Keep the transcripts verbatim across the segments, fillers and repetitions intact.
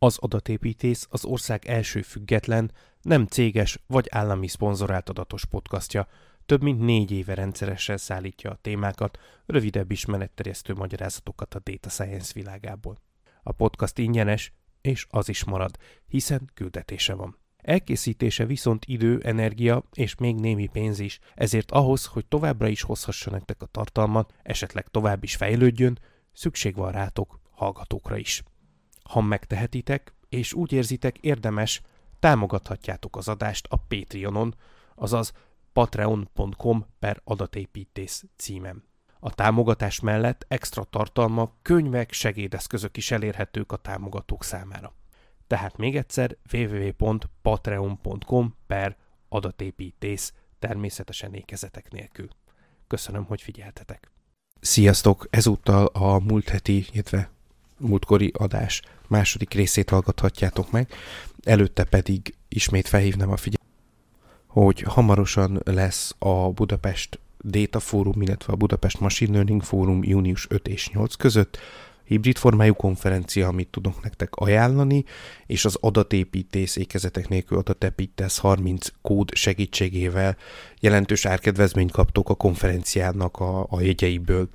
Az Adatépítész az ország első független, nem céges vagy állami szponzorált adatos podcastja. Több mint négy éve rendszeresen szállítja a témákat, rövidebb ismeretterjesztő magyarázatokat a data science világából. A podcast ingyenes, és az is marad, hiszen küldetése van. Elkészítése viszont idő, energia és még némi pénz is, ezért ahhoz, hogy továbbra is hozhassa nektek a tartalmat, esetleg tovább is fejlődjön, szükség van rátok, hallgatókra is. Ha megtehetitek, és úgy érzitek érdemes, támogathatjátok az adást a Patreonon, azaz patreon pont com per adatépítész címen. A támogatás mellett extra tartalmak, könyvek, segédeszközök is elérhetők a támogatók számára. Tehát még egyszer www pont patreon pont com per adatépítész, természetesen ékezetek nélkül. Köszönöm, hogy figyeltetek. Sziasztok! Ezúttal a múlt heti, illetve múltkori adás második részét hallgathatjátok meg. Előtte pedig ismét felhívnám a figyelmet, hogy hamarosan lesz a Budapest Data Forum, illetve a Budapest Machine Learning Forum június ötödike és nyolcadika között hibrid formájú konferencia, amit tudok nektek ajánlani, és az adatépítész ékezetek nélkül adatépítész harminc kód segítségével jelentős árkedvezményt kaptok a konferenciának a, a jegyeiből.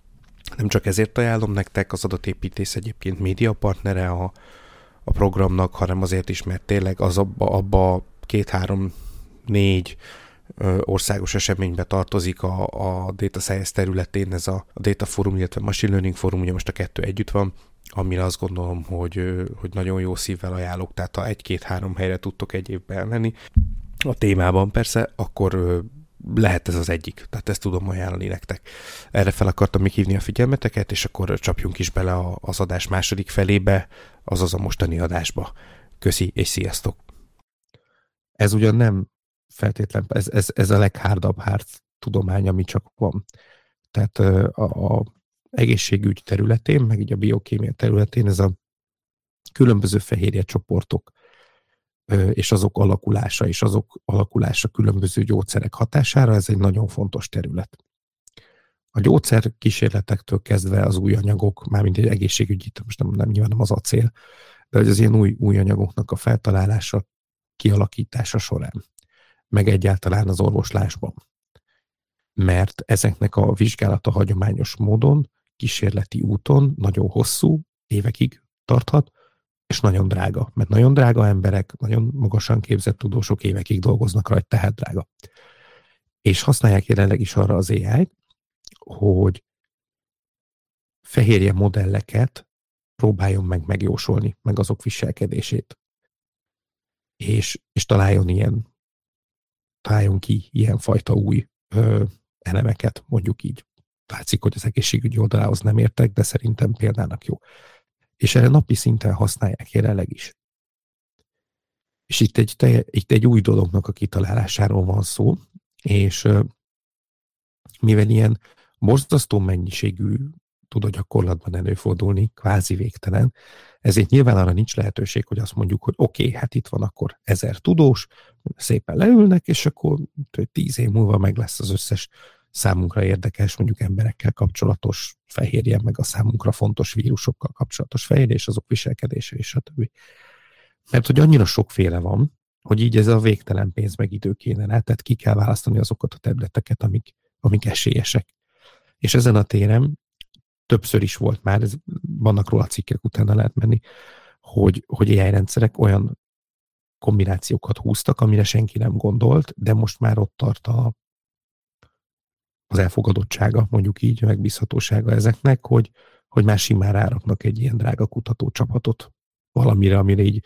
Nem csak ezért ajánlom nektek, az adatépítész egyébként médiapartnere a, a programnak, hanem azért is, mert tényleg az abba, abba két-három-négy országos eseménybe tartozik a, a Data Science területén, ez a, a Data Forum, illetve Machine Learning Forum, ugye most a kettő együtt van, amire azt gondolom, hogy, hogy nagyon jó szívvel ajánlok, tehát ha egy-két-három helyre tudtok egy évben elmenni a témában persze, akkor lehet ez az egyik, tehát ezt tudom ajánlani nektek. Erre fel akartam még hívni a figyelmeteket, és akkor csapjunk is bele az adás második felébe, azaz a mostani adásba. Köszi, és sziasztok! Ez ugyan nem feltétlen, ez, ez, ez a leghárdabb hard tudomány, ami csak van. Tehát a, a egészségügy területén, meg így a biokémia területén ez a különböző fehérje csoportok és azok alakulása, és azok alakulása különböző gyógyszerek hatására, ez egy nagyon fontos terület. A gyógyszer kísérletektől kezdve az új anyagok, mármint egy egészségügyi, most nem, nem nyilván nem az a cél, de az ilyen új, új anyagoknak a feltalálása, kialakítása során, meg egyáltalán az orvoslásban. Mert ezeknek a vizsgálata hagyományos módon, kísérleti úton nagyon hosszú, évekig tarthat, és nagyon drága. Mert nagyon drága emberek, nagyon magasan képzett tudósok évekig dolgoznak rajta, tehát drága. És használják jelenleg is arra az á i-t, hogy fehérje modelleket próbáljon meg megjósolni, meg azok viselkedését. És, és találjon ilyen találjon ki ilyenfajta új ö, elemeket, mondjuk így. Látszik, hogy az egészségügyi oldalához nem értek, de szerintem példának jó. És erre napi szinten használják jelenleg is. És itt egy, te, itt egy új dolognak a kitalálásáról van szó, és ö, mivel ilyen borzasztó mennyiségű tud a gyakorlatban előfordulni, kvázi végtelen, ezért nyilván arra nincs lehetőség, hogy azt mondjuk, hogy oké, okay, hát itt van akkor ezer tudós, szépen leülnek, és akkor tíz év múlva meg lesz az összes számunkra érdekes, mondjuk emberekkel kapcsolatos fehérje, meg a számunkra fontos vírusokkal kapcsolatos fehérje, és azok viselkedése, és stb. Mert hogy annyira sokféle van, hogy így ez a végtelen pénz meg idő kéne rá, tehát ki kell választani azokat a területeket, amik, amik esélyesek. És ezen a téren többször is volt már, ez, vannak róla cikkek, utána lehet menni, hogy, hogy á i rendszerek olyan kombinációkat húztak, amire senki nem gondolt, de most már ott tart a, az elfogadottsága, mondjuk így, megbízhatósága ezeknek, hogy, hogy már simán ráraknak egy ilyen drága kutatócsapatot valamire, amire így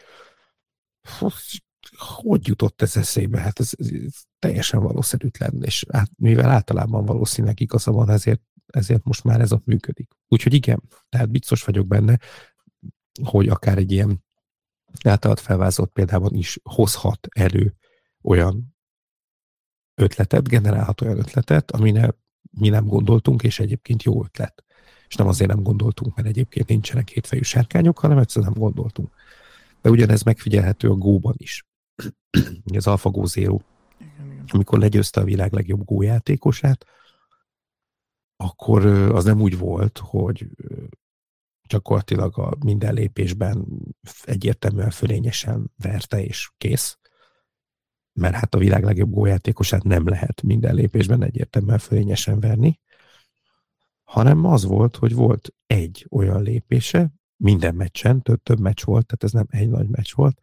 hogy jutott ez eszébe? Hát ez, ez teljesen valószerűtlen, és át, mivel általában valószínűleg igaza van, ezért, ezért most már ez ott működik. Úgyhogy igen, tehát biztos vagyok benne, hogy akár egy ilyen általad felvázolt példában is hozhat elő olyan ötletet, generálhat olyan ötletet, amire mi nem gondoltunk, és egyébként jó ötlet. És nem azért nem gondoltunk, mert egyébként nincsenek kétfejű sárkányok, hanem egyszerűen nem gondoltunk. De ugyanez megfigyelhető a Go-ban is. Az AlphaGo Zero, amikor legyőzte a világ legjobb Go játékosát, akkor az nem úgy volt, hogy gyakorlatilag a minden lépésben egyértelműen fölényesen verte, és kész. Mert hát a világ legjobb góljátékosát nem lehet minden lépésben egyértelműen fölényesen verni, hanem az volt, hogy volt egy olyan lépése, minden meccsen, több, több meccs volt, tehát ez nem egy nagy meccs volt,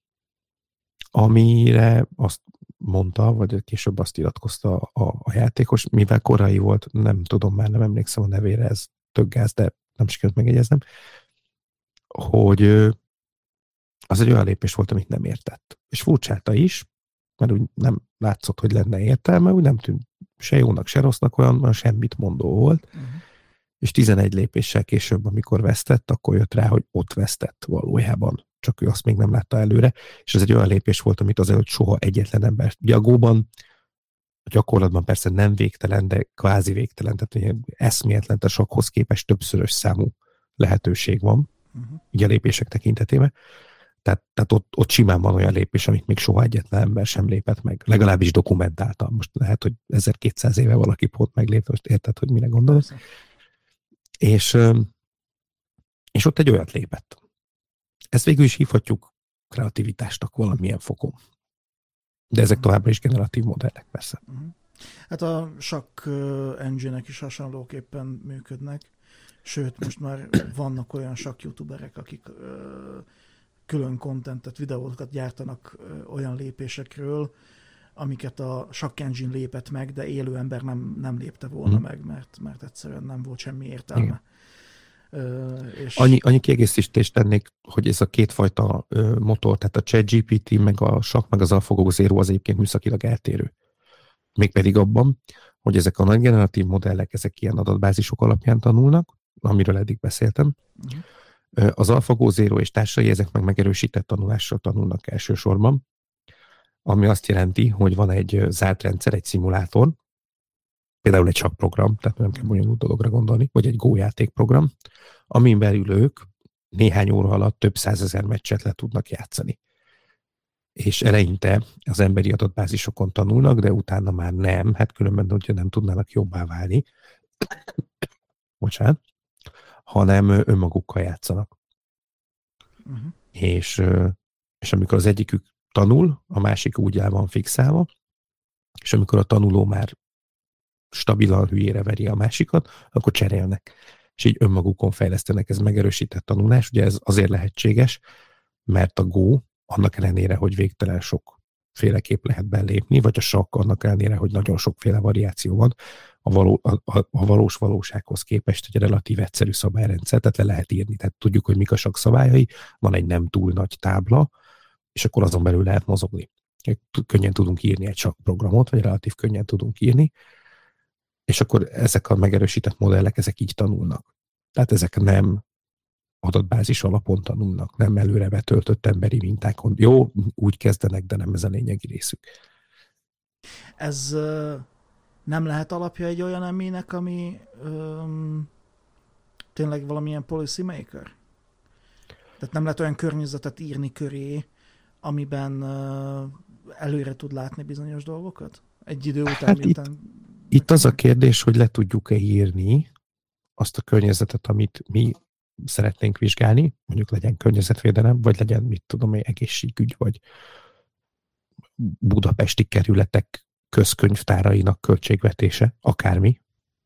amire azt mondta, vagy később azt iratkozta a, a játékos, mivel korai volt, nem tudom már, nem emlékszem a nevére, ez tök gáz, de nem sikerült megjegyeznem, hogy az egy olyan lépés volt, amit nem értett. És furcsálta is, mert úgy nem látszott, hogy lenne értelme, úgy nem tűnt se jónak, se rossznak, olyan, olyan semmit mondó volt. Uh-huh. És tizenegy lépéssel később, amikor vesztett, akkor jött rá, hogy ott vesztett valójában. Csak ő azt még nem látta előre. És ez egy olyan lépés volt, amit azelőtt soha egyetlen ember. Ugye a góban, a gyakorlatban persze nem végtelen, de kvázi végtelen, tehát eszméletlen, a sokhoz képest többszörös számú lehetőség van, uh-huh. így a lépések tekintetében. Tehát, tehát ott, ott simán van olyan lépés, amit még soha egyetlen ember sem lépett meg. Legalábbis dokumentáltan. Most lehet, hogy ezerkétszáz éve valaki pont meglépte, most érted, hogy mire gondolsz. És, és ott egy olyat lépett. Ezt végül is hívhatjuk kreativitásnak valamilyen fokon. De ezek továbbra is generatív modellek, persze. Hát a sakk engine-ek is hasonlóképpen működnek. Sőt, most már vannak olyan sakk youtuberek, akik külön contentet, videókat gyártanak olyan lépésekről, amiket a sakk engine lépett meg, de élő ember nem, nem lépte volna hmm. meg, mert, mert egyszerűen nem volt semmi értelme. Uh, és... annyi, annyi kiegészítést tennék, hogy ez a kétfajta uh, motor, tehát a ChatGPT, meg a sakk, meg az AlphaGo Zero az egyébként műszakilag eltérő. Mégpedig abban, hogy ezek a nagy generatív modellek, ezek ilyen adatbázisok alapján tanulnak, amiről eddig beszéltem. Uh-huh. Az AlphaGo Zero és társai, ezek meg megerősített tanulással tanulnak elsősorban, ami azt jelenti, hogy van egy zárt rendszer, egy szimulátor, például egy sakkprogram, tehát nem kell bonyolult dologra gondolni, vagy egy Go játékprogram, amin belül ők néhány óra alatt több százezer meccset le tudnak játszani. És eleinte az emberi adatbázisokon tanulnak, de utána már nem, hát különben, hogyha nem tudnának jobbá válni, bocsánat, hanem önmagukkal játszanak. Uh-huh. És, és amikor az egyikük tanul, a másik úgy el van fixálva, és amikor a tanuló már stabilan hülyére veri a másikat, akkor cserélnek. És így önmagukon fejlesztenek, ez megerősített tanulás. Ugye ez azért lehetséges, mert a Go annak ellenére, hogy végtelen sokféleképp lehet belépni, vagy a sakk annak ellenére, hogy nagyon sokféle variáció van, a, való, a, a, a valós valósághoz képest egy relatív egyszerű szabályrendszer, tehát le lehet írni. Tehát tudjuk, hogy mik a sakk szabályai, van egy nem túl nagy tábla, és akkor azon belül lehet mozogni. Könnyen tudunk írni egy sakkprogramot, vagy relatív könnyen tudunk írni, és akkor ezek a megerősített modellek, ezek így tanulnak. Tehát ezek nem adatbázis alapon tanulnak, nem előre betöltött emberi mintákon. Jó, úgy kezdenek, de nem ez a lényegi részük. Ez uh, nem lehet alapja egy olyan emének, ami um, tényleg valamilyen policy maker? Tehát nem lehet olyan környezetet írni köré, amiben uh, előre tud látni bizonyos dolgokat? Egy idő után, hát itt, itt az a kérdés, hogy le tudjuk-e írni azt a környezetet, amit mi szeretnénk vizsgálni, mondjuk legyen környezetvédelem, vagy legyen, mit tudom én, egészségügy, vagy budapesti kerületek közkönyvtárainak költségvetése, akármi.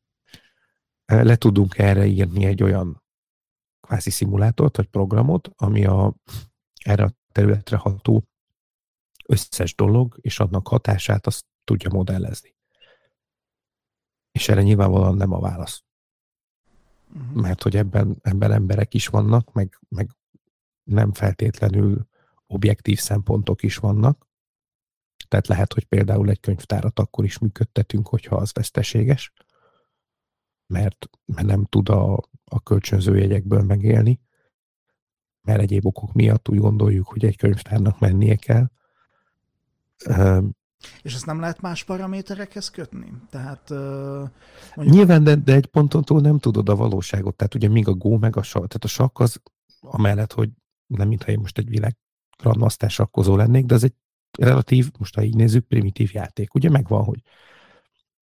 Le tudunk erre írni egy olyan kvázi szimulátort, vagy programot, ami a, erre a területre ható összes dolog, és annak hatását azt tudja modellezni. És erre nyilvánvalóan nem a válasz. Uh-huh. Mert hogy ebben, ebben emberek is vannak, meg, meg nem feltétlenül objektív szempontok is vannak. Tehát lehet, hogy például egy könyvtárat akkor is működtetünk, hogyha az veszteséges, mert, mert nem tud a, a kölcsönző jegyekből megélni, mert egyéb okok miatt úgy gondoljuk, hogy egy könyvtárnak mennie kell. És ezt nem lehet más paraméterekhez kötni? Tehát, uh, mondjuk... Nyilván, de, de egy ponton túl nem tudod a valóságot. Tehát ugye míg a Go meg a sakk, tehát a sakk az amellett, hogy nem mintha én most egy világ grandmaster sakkozó lennék, de az egy relatív, most ha így nézzük, primitív játék. Ugye megvan, hogy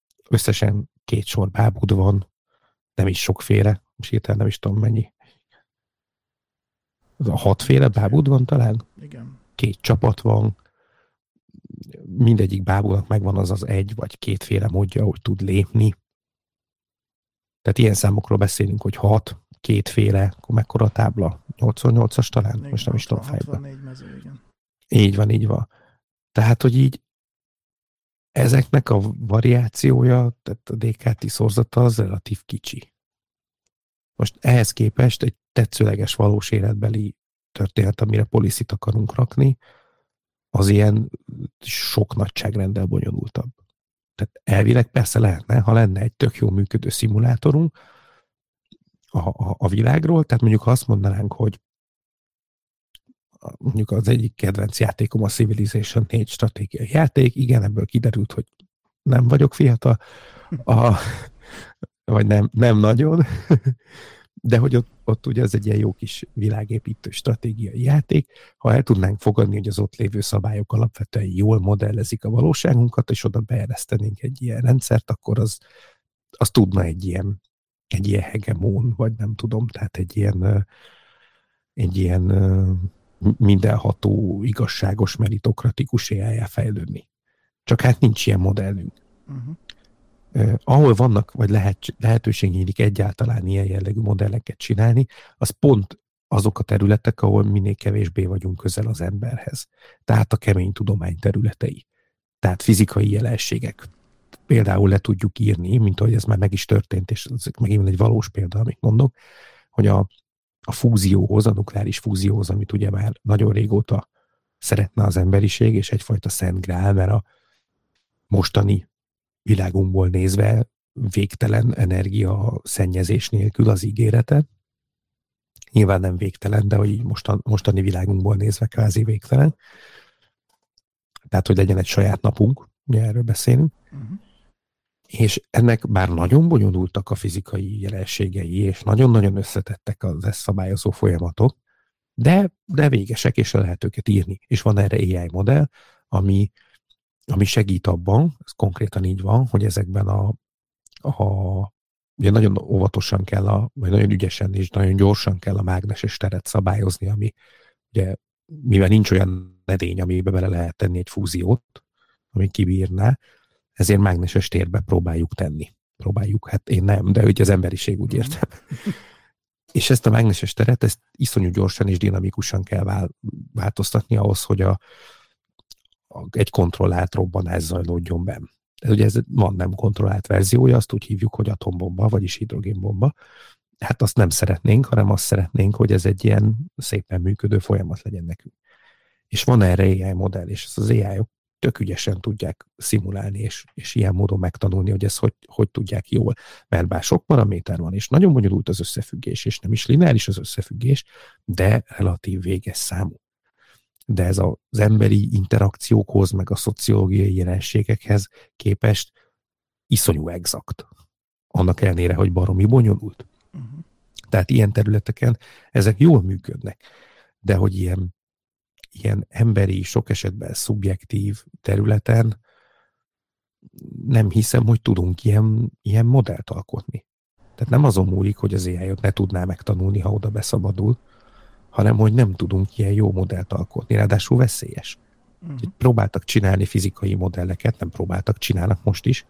összesen két sor bábud van, nem is sokféle, most hirtelen nem is tudom mennyi, A hatféle bábud van talán? Igen. Két csapat van, mindegyik bábúnak megvan az az egy vagy kétféle módja, hogy tud lépni. Tehát ilyen számokról beszélünk, hogy hat, kétféle, akkor mekkora a tábla? nyolcvannyolcas talán? Igen, most nem is tudom fejben. hatvannégy mező, igen. Így van, így van. Tehát, hogy így ezeknek a variációja, tehát a dé ká té szorzata az relatív kicsi. Most ehhez képest egy tetszőleges valós életbeli történet, amire policyt akarunk rakni, az ilyen sok nagyságrenddel bonyolultabb. Tehát elvileg persze lehetne, ha lenne egy tök jó működő szimulátorunk a, a, a világról, tehát mondjuk ha azt mondanánk, hogy mondjuk az egyik kedvenc játékom a Civilization négy stratégiai játék, igen, ebből kiderült, hogy nem vagyok fiatal, a, vagy nem, nem nagyon, de hogy ott, ott ugye ez egy ilyen jó kis világépítő stratégiai játék, ha el tudnánk fogadni, hogy az ott lévő szabályok alapvetően jól modellezik a valóságunkat, és oda beeresztenénk egy ilyen rendszert, akkor az, az tudna egy ilyen, egy ilyen hegemón, vagy nem tudom, tehát egy ilyen, egy ilyen mindenható, igazságos, meritokratikus á i-já fejlődni. Csak hát nincs ilyen modellünk. Uh-huh. Uh, ahol vannak, vagy lehet, lehetőség nyílik egyáltalán ilyen jellegű modelleket csinálni, az pont azok a területek, ahol minél kevésbé vagyunk közel az emberhez. Tehát a kemény tudomány területei. Tehát fizikai jelenségek. Például le tudjuk írni, mint ahogy ez már meg is történt, és ez megint egy valós példa, amit mondok, hogy a, a fúzióhoz, a nukleáris fúzióhoz, amit ugye már nagyon régóta szeretne az emberiség, és egyfajta szent grál, mert a mostani világunkból nézve végtelen energia szennyezés nélkül az ígérete. Nyilván nem végtelen, de hogy mostan, mostani világunkból nézve kvázi végtelen. Tehát, hogy legyen egy saját napunk, ugye erről beszélünk. Uh-huh. És ennek bár nagyon bonyolultak a fizikai jelenségei, és nagyon-nagyon összetettek az ezt szabályozó folyamatok, de, de végesek, és lehet őket írni. És van erre á i modell, ami ami segít abban, ez konkrétan így van, hogy ezekben a, a ugye nagyon óvatosan kell, a, vagy nagyon ügyesen és nagyon gyorsan kell a mágneses teret szabályozni, ami ugye, mivel nincs olyan edény, amiben bele lehet tenni egy fúziót, ami kibírná, ezért mágneses térbe próbáljuk tenni. Próbáljuk, hát én nem, de ugye az emberiség úgy értem. És ezt a mágneses teret, ezt iszonyú gyorsan és dinamikusan kell változtatni ahhoz, hogy a egy kontrollált robbanás zajlódjon benn. Ez ugye ez van nem kontrollált verziója, azt úgy hívjuk, hogy atombomba, vagyis hidrogénbomba. Hát azt nem szeretnénk, hanem azt szeretnénk, hogy ez egy ilyen szépen működő folyamat legyen nekünk. És van erre á i modell, és ezt az á i-ok tök ügyesen tudják szimulálni, és, és ilyen módon megtanulni, hogy ezt hogy, hogy tudják jól. Mert bár sok paraméter van, és nagyon bonyolult az összefüggés, és nem is lineáris az összefüggés, de relatív véges számú. De ez az emberi interakciókhoz, meg a szociológiai jelenségekhez képest iszonyú exakt. Annak ellenére, hogy baromi bonyolult. Uh-huh. Tehát ilyen területeken ezek jól működnek. De hogy ilyen, ilyen emberi, sok esetben szubjektív területen nem hiszem, hogy tudunk ilyen, ilyen modellt alkotni. Tehát nem azon múlik, hogy az á i-ot ne tudná megtanulni, ha oda beszabadul, hanem hogy nem tudunk ilyen jó modellt alkotni, ráadásul veszélyes. Uh-huh. Próbáltak csinálni fizikai modelleket, nem próbáltak, csinálnak most is,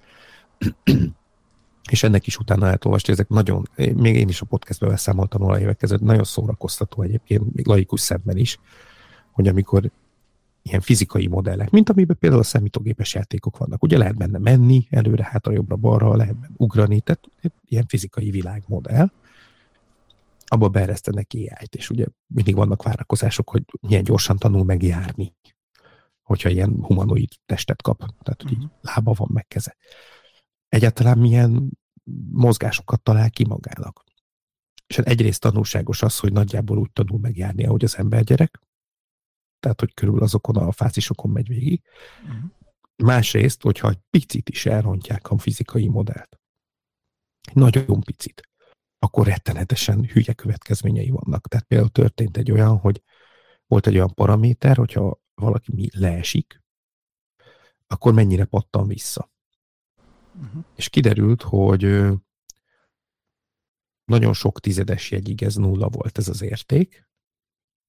és ennek is utána elolvasni, ezek nagyon, még én is a podcastben beszámoltam róla évek között, nagyon szórakoztató egyébként, még laikus szemben is, hogy amikor ilyen fizikai modellek, mint amiben például a számítógépes játékok vannak, ugye lehet benne menni, előre, hátra, jobbra, balra, lehet benne ugrani, tehát ilyen fizikai világmodell, abba beeresztenek á i-t, és ugye mindig vannak várakozások, hogy milyen gyorsan tanul meg járni, hogyha ilyen humanoid testet kap, tehát hogy így lába van, meg keze. Egyáltalán milyen mozgásokat talál ki magának. És hát egyrészt tanulságos az, hogy nagyjából úgy tanul meg járni, ahogy az embergyerek, tehát hogy körül azokon a fázisokon megy végig. Uh-huh. Másrészt, hogyha egy picit is elrontják a fizikai modellt, nagyon picit, akkor rettenetesen hülye következményei vannak. Tehát például történt egy olyan, hogy volt egy olyan paraméter, hogyha valaki leesik, akkor mennyire pattan vissza. Uh-huh. És kiderült, hogy nagyon sok tizedes jegyig ez nulla volt ez az érték,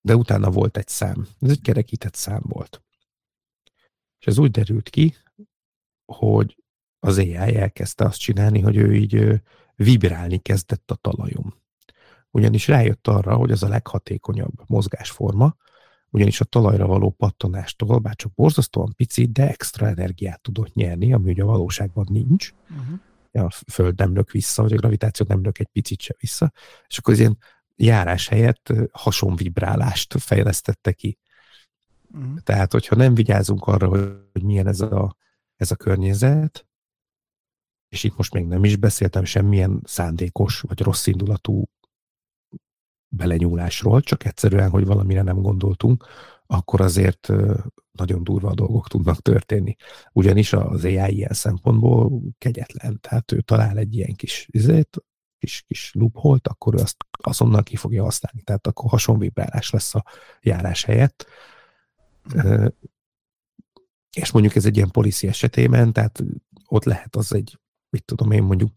de utána volt egy szám. Ez egy kerekített szám volt. És ez úgy derült ki, hogy az á i elkezdte azt csinálni, hogy ő így vibrálni kezdett a talajon. Ugyanis rájött arra, hogy az a leghatékonyabb mozgásforma, ugyanis a talajra való pattanástól, bár csak borzasztóan picit, de extra energiát tudott nyerni, ami ugye a valóságban nincs. Uh-huh. A Föld nem lök vissza, vagy a gravitáció nem lök egy picit se vissza, és akkor az ilyen járás helyett hasonvibrálást fejlesztette ki. Uh-huh. Tehát, hogyha nem vigyázunk arra, hogy milyen ez a, ez a környezet, és itt most még nem is beszéltem semmilyen szándékos, vagy rossz indulatú belenyúlásról, csak egyszerűen, hogy valamire nem gondoltunk, akkor azért nagyon durva dolgok tudnak történni. Ugyanis az á i ilyen szempontból kegyetlen, tehát ő talál egy ilyen kis izét, kis, kis loophole-t, akkor ő azt azonnal ki fogja használni. Tehát akkor hasonvibrálás lesz a járás helyett. Mm. És mondjuk ez egy ilyen policy esetében, tehát ott lehet az egy, mit tudom én mondjuk,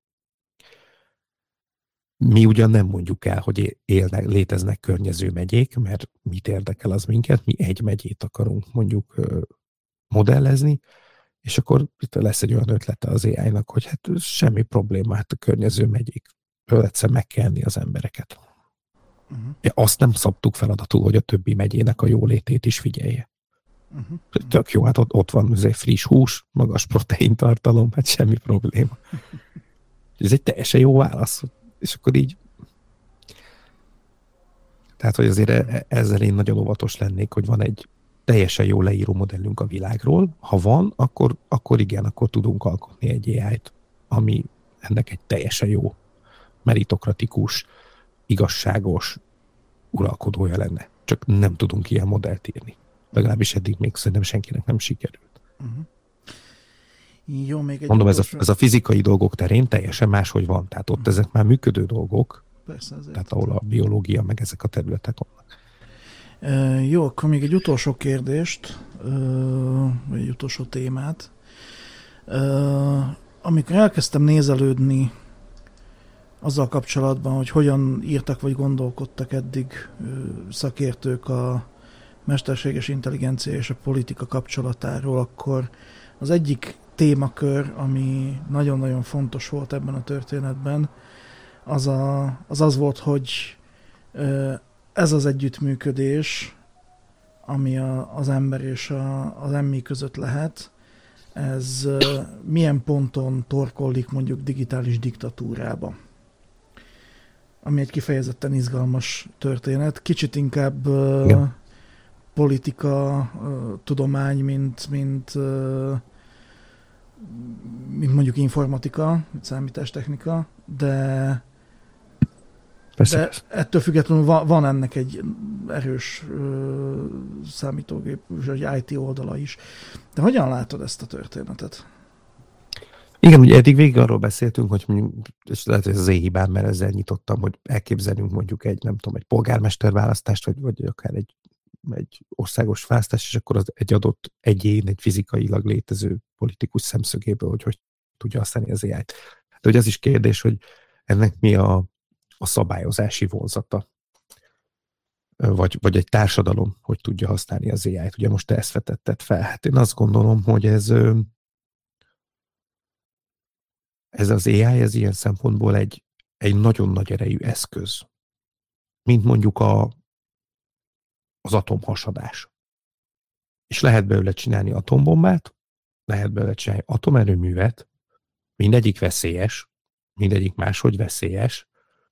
mi ugyan nem mondjuk el, hogy élnek, léteznek környező megyék, mert mit érdekel az minket, mi egy megyét akarunk mondjuk modellezni, és akkor itt lesz egy olyan ötlete az á i-nak, hogy hát semmi probléma, hát a környező megyék, egyszer megkelni az embereket. Uh-huh. Azt nem szabtuk feladatul, hogy a többi megyének a jólétét is figyelje. Uh-huh. Tök jó, hát ott, ott van azért friss hús, magas proteintartalom, hát semmi probléma. Ez egy teljesen jó válasz. És akkor így tehát, hogy azért ezzel én nagyon óvatos lennék, hogy van egy teljesen jó leíró modellünk a világról. Ha van, akkor, akkor igen, akkor tudunk alkotni egy á i-t, ami ennek egy teljesen jó, meritokratikus, igazságos uralkodója lenne. Csak nem tudunk ilyen modellt írni. Legalábbis eddig még szerintem senkinek nem sikerült. Uh-huh. Jó, még egy Mondom, ez a, ez a fizikai dolgok terén teljesen máshogy van. Tehát ott ezek már működő dolgok, persze, tehát ahol a biológia, meg ezek a területek vannak. E, jó, akkor még egy utolsó kérdést, e, vagy egy utolsó témát. E, amikor elkezdtem nézelődni azzal kapcsolatban, hogy hogyan írtak vagy gondolkodtak eddig szakértők a mesterséges intelligencia és a politika kapcsolatáról, akkor az egyik témakör, ami nagyon-nagyon fontos volt ebben a történetben, az a, az, az volt, hogy ez az együttműködés, ami a, az ember és a, az emmi között lehet, ez milyen ponton torkollik mondjuk digitális diktatúrába. Ami egy kifejezetten izgalmas történet. Kicsit inkább uh, politika, uh, tudomány, mint, mint, uh, mint mondjuk informatika, számítástechnika, de, de ettől függetlenül van, van ennek egy erős uh, számítógép, vagy i té oldala is. De hogyan látod ezt a történetet? Igen, ugye eddig végig arról beszéltünk, hogy mondjuk, és lehet, hogy ez az én hibám, mert ezzel nyitottam, hogy elképzelünk mondjuk egy, nem tudom, egy polgármester választást, vagy, vagy akár egy, egy országos választást, és akkor az egy adott egyén, egy fizikailag létező politikus szemszögéből, hogy hogy tudja használni az á i-t. De hogy az is kérdés, hogy ennek mi a, a szabályozási vonzata, vagy, vagy egy társadalom, hogy tudja használni az á i-t. Ugye most te ezt vetetted fel. Hát én azt gondolom, hogy ez Ez az á i, ez ilyen szempontból egy, egy nagyon nagy erejű eszköz. Mint mondjuk a, az atomhasadás. És lehet belőle csinálni atombombát, lehet belőle csinálni atomerőművet, mindegyik veszélyes, mindegyik máshogy veszélyes,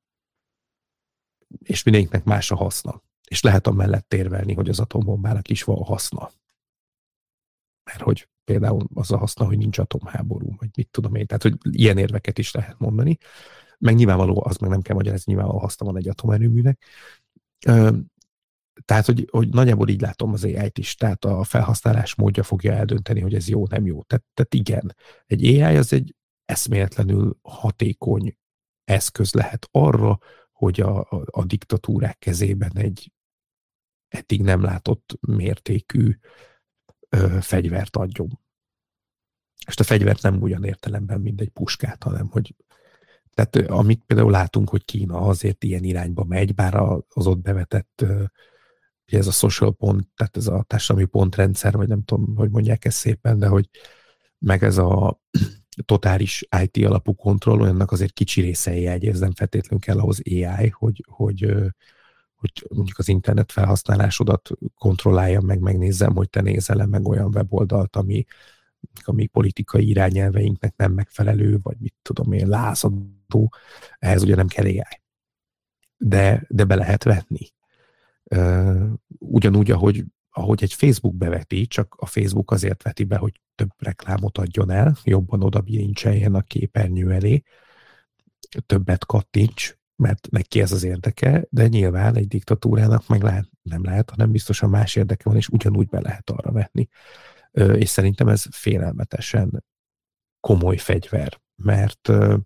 és mindegyiknek más a haszna. És lehet amellett érvelni, hogy az atombombának is van haszna. Mert hogy például az a haszna, hogy nincs atomháború, vagy mit tudom én. Tehát, hogy ilyen érveket is lehet mondani. Meg nyilvánvaló, az meg nem kell magyarázni, nyilvánvaló haszna van egy atomerőműnek. Tehát, hogy, hogy nagyjából így látom az á i-t is. Tehát a felhasználás módja fogja eldönteni, hogy ez jó, nem jó. Tehát, tehát igen, egy á i az egy eszméletlenül hatékony eszköz lehet arra, hogy a, a, a diktatúrák kezében egy eddig nem látott mértékű ö, fegyvert adjon. És a fegyvert nem ugyan értelemben, mint egy puskát, hanem hogy tehát amit például látunk, hogy Kína azért ilyen irányba megy, bár az ott bevetett ez a social pont, tehát ez a társadalmi pontrendszer, vagy nem tudom, hogy mondják ezt szépen, de hogy meg ez a totális i té alapú kontroll, olyannak azért kicsi része á i, ez nem feltétlenül kell ahhoz á i, hogy, hogy, hogy mondjuk az internet felhasználásodat kontrollálja meg, megnézzem, hogy te nézel meg olyan weboldalt, ami, ami politikai irányelveinknek nem megfelelő, vagy mit tudom én, lázadó, ehhez ugye nem kell á i. De, de be lehet vetni. Uh, ugyanúgy, ahogy, ahogy egy Facebook beveti, csak a Facebook azért veti be, hogy több reklámot adjon el, jobban oda bilincseljen a képernyő elé, többet kattints, mert neki ez az érdeke, de nyilván egy diktatúrának meg lehet, nem lehet, hanem biztosan más érdeke van, és ugyanúgy be lehet arra vetni. Uh, és szerintem ez félelmetesen komoly fegyver, mert uh,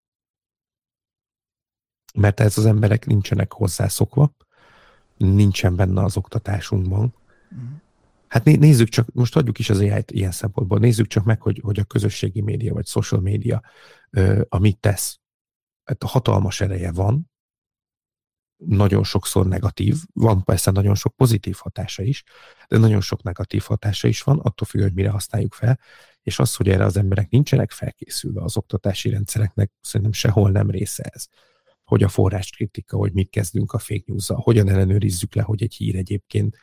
mert ez az emberek nincsenek hozzászokva, nincsen benne az oktatásunkban. Hát nézzük csak, most adjuk is az á i-t ilyen szempontból, nézzük csak meg, hogy, hogy a közösségi média, vagy social média, amit tesz. Hát a hatalmas ereje van, nagyon sokszor negatív, van persze nagyon sok pozitív hatása is, de nagyon sok negatív hatása is van, attól függ, hogy mire használjuk fel, és az, hogy erre az emberek nincsenek felkészülve az oktatási rendszereknek, szerintem sehol nem része ez. Hogy a forráskritika, hogy mit kezdünk a fake news-zal, hogyan ellenőrizzük le, hogy egy hír egyébként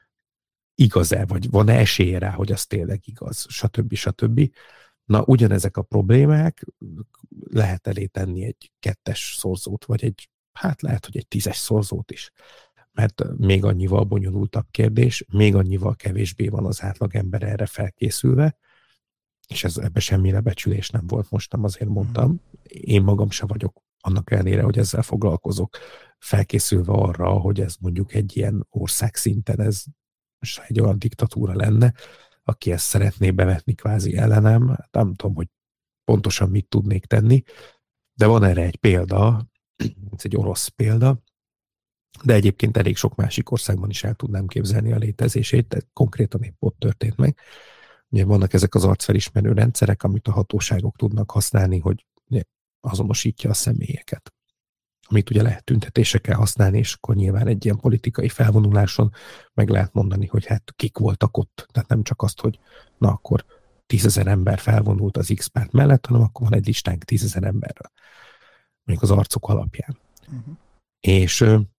igaz-e, vagy van-e esélye rá, hogy az tényleg igaz, stb. stb. Na, ugyanezek a problémák, lehet elé tenni egy kettes szorzót, vagy egy, hát lehet, hogy egy tízes szorzót is. Mert még annyival bonyolultabb kérdés, még annyival kevésbé van az átlagember erre felkészülve, és ez, ebbe semmire becsülés nem volt, most nem azért mondtam. Én magam se vagyok annak ellenére, hogy ezzel foglalkozok, felkészülve arra, hogy ez mondjuk egy ilyen ország szinten, ez egy olyan diktatúra lenne, aki ezt szeretné bevetni kvázi ellenem, hát nem tudom, hogy pontosan mit tudnék tenni, de van erre egy példa, ez egy orosz példa, de egyébként elég sok másik országban is el tudnám képzelni a létezését, de konkrétan épp ott történt meg. Ugye vannak ezek az arcfelismerő rendszerek, amit a hatóságok tudnak használni, hogy azonosítja a személyeket. Amit ugye lehet tüntetésekkel használni, és akkor nyilván egy ilyen politikai felvonuláson meg lehet mondani, hogy hát kik voltak ott. Tehát nem csak azt, hogy na akkor tízezer ember felvonult az X párt mellett, hanem akkor van egy listánk tízezer emberről. Mondjuk az arcok alapján. Uh-huh. És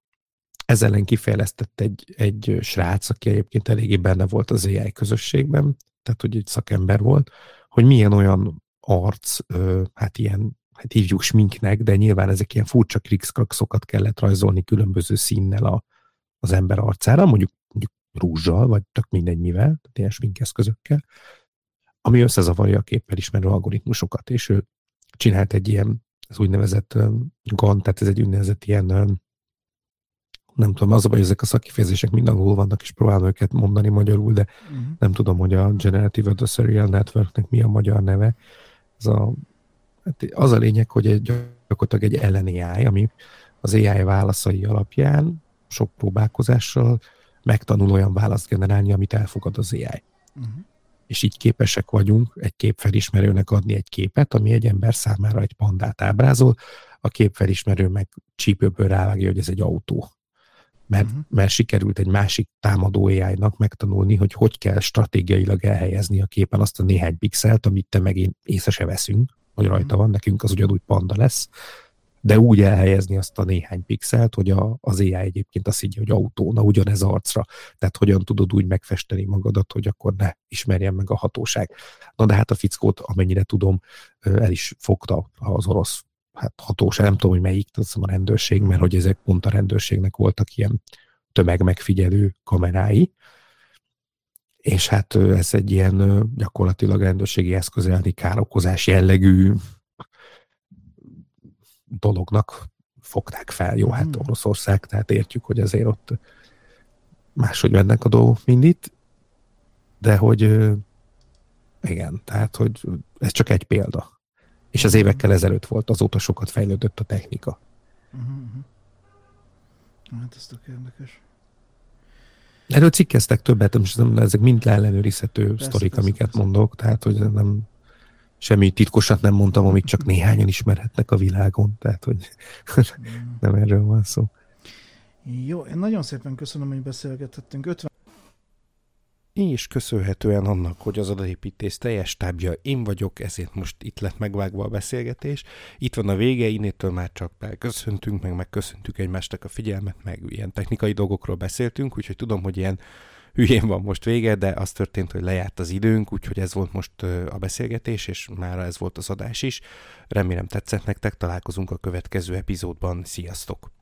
ez ellen kifejlesztett egy, egy srác, aki egyébként eléggé benne volt az á i közösségben, tehát hogy egy szakember volt, hogy milyen olyan arc, hát ilyen hát hívjuk sminknek, de nyilván ezek ilyen furcsa krikszkrakszokat kellett rajzolni különböző színnel a, az ember arcára, mondjuk, mondjuk rúzsal, vagy tök mindegy mivel, tehát ilyen sminkeszközökkel, ami összezavarja a képfelismerő algoritmusokat, és ő csinált egy ilyen, ez úgynevezett um, gant, tehát ez egy úgynevezett ilyen, um, nem tudom, az a baj, hogy ezek a szakifejezések mind angolul vannak, és próbálom őket mondani magyarul, de uh-huh. nem tudom, hogy a Generative Adversarial Networknek mi a magyar neve. Ez a Hát az a lényeg, hogy egy, gyakorlatilag egy ellen á i, ami az á i válaszai alapján sok próbálkozással megtanul olyan választ generálni, amit elfogad az á i. Uh-huh. És így képesek vagyunk egy képfelismerőnek adni egy képet, ami egy ember számára egy pandát ábrázol, a képfelismerő meg csípőből rávágja, hogy ez egy autó. Mert, uh-huh. mert sikerült egy másik támadó á i-nak megtanulni, hogy hogy kell stratégiailag elhelyezni a képen azt a néhány pixelt, amit te meg én észre se veszünk, hogy rajta van, nekünk az ugyanúgy panda lesz, de úgy elhelyezni azt a néhány pixelt, hogy a, az á i egyébként azt higgye, hogy autó, na ugyanez arcra. Tehát hogyan tudod úgy megfesteni magadat, hogy akkor ne ismerjen meg a hatóság. Na de hát a fickót, amennyire tudom, el is fogta az orosz hát hatóság, nem tudom, hogy melyik, azt hiszem a rendőrség, mert hogy ezek pont a rendőrségnek voltak ilyen tömegmegfigyelő kamerái, és hát ez egy ilyen gyakorlatilag rendőrségi eszközelni károkozás jellegű dolognak fogták fel. Jó, hát Oroszország, tehát értjük, hogy azért ott máshogy mennek a dolgok mind itt, de hogy igen, tehát hogy ez csak egy példa. És az évekkel ezelőtt volt, azóta sokat fejlődött a technika. Uh-huh. Hát ez tök érdekes. Erről cikkeztek többet, most nem, ezek mind leellenőrizhető persze, sztorik, persze, amiket persze. mondok, tehát hogy nem, semmi titkosat nem mondtam, amit csak néhányan ismerhetnek a világon, tehát hogy nem erről van szó. Jó, én nagyon szépen köszönöm, hogy beszélgethettünk. ötven És köszönhetően annak, hogy az adatépítés teljes stábja én vagyok, ezért most itt lett megvágva a beszélgetés. Itt van a vége, innétől már csak köszöntünk, meg megköszöntük egymástak a figyelmet, meg ilyen technikai dolgokról beszéltünk, úgyhogy tudom, hogy ilyen hülyén van most vége, de az történt, hogy lejárt az időnk, úgyhogy ez volt most a beszélgetés, és már ez volt az adás is. Remélem tetszett nektek, találkozunk a következő epizódban. Sziasztok!